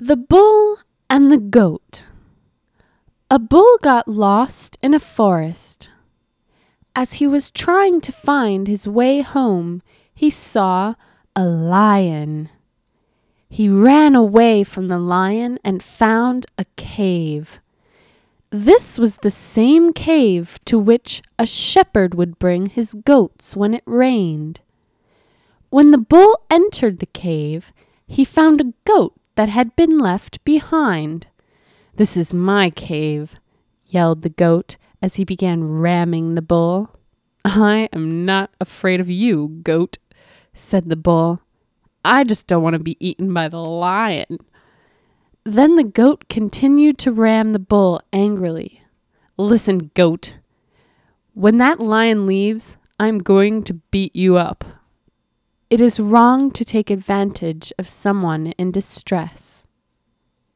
The Bull and the Goat. A bull got lost in a forest. As he was trying to find his way home, he saw a lion. He ran away from the lion and found a cave. This was the same cave to which a shepherd would bring his goats when it rained. When the bull entered the cave, he found a goat that had been left behind. "This is my cave," yelled the goat as he began ramming the bull. "I am not afraid of you, goat," said the bull. "I just don't want to be eaten by the lion." Then the goat continued to ram the bull angrily. "Listen, goat, when that lion leaves, I'm going to beat you up." It is wrong to take advantage of someone in distress.